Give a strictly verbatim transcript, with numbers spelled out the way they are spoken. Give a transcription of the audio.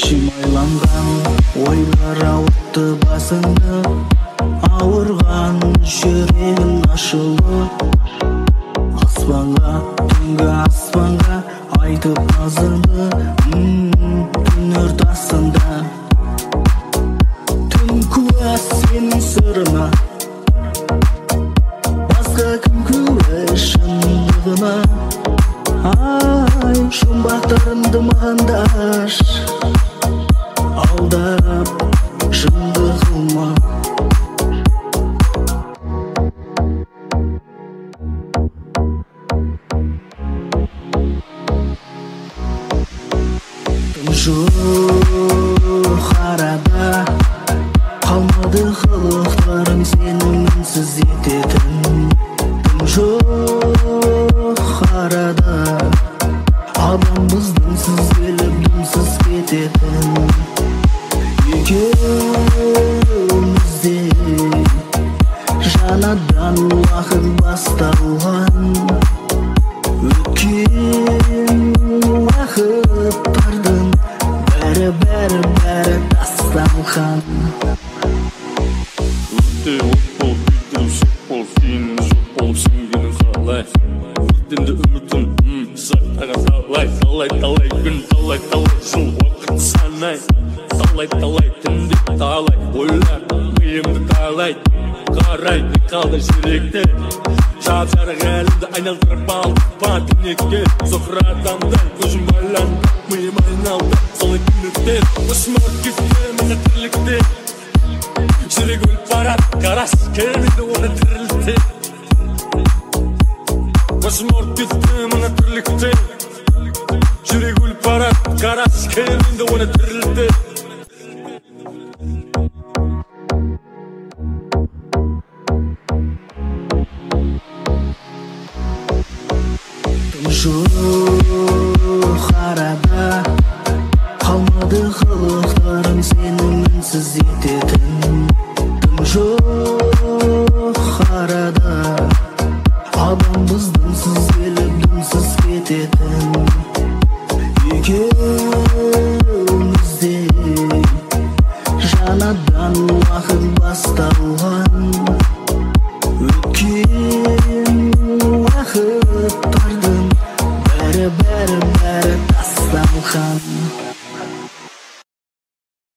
шимайланған ойлар ауыртты басыңды, ауырған жүрегің ашылып, аспанға, түнгі аспанға айтып назыңды, түн ортасында. Түн куә сенің сырыңа, басқа кім куә шындығына. Ай, жұмбақтарымды маған да аш, алдап шындығыма. Тым жоқ арада қалмады қылықтарың сені мінсіз ететін. Тым жоқ арада адамбыз дымсыз келіп дымсыз кететін. Екеумізде жаңадан уақыт басталған, өткен уақыттардың бәрі бәрі бәрі тасталған. Өтте от бол, үйде жоқ бол, сенің жоқ болып сөнгенің қалай. Өртенді үмітім, сақтаған талай, талай, талай күн, талай, талай жыл уақыт санай. Талай, талай түнде талай ойлар миымды талай. Қарайды қалды жүректе, жап-жарық әлемді айналдырып алды па түнекке. Соқыр адамдай көзім байланды, миым айналды солай түнектен. Осмар кетті мені тірлікте, жүрек өліп барады, қарас келмейді оны тірілте. Басым ұрып кетті мына тірлікте, жүрек өліп барады, қарас келмейді оны тірілте. Тым жоқ арада қалмады қылықтарың сені мінсіз ететін. Тым жоқ арада адамбыз дымсыз келіп дымсыз кететін. Екеумізде жаңадан уақыт басталған,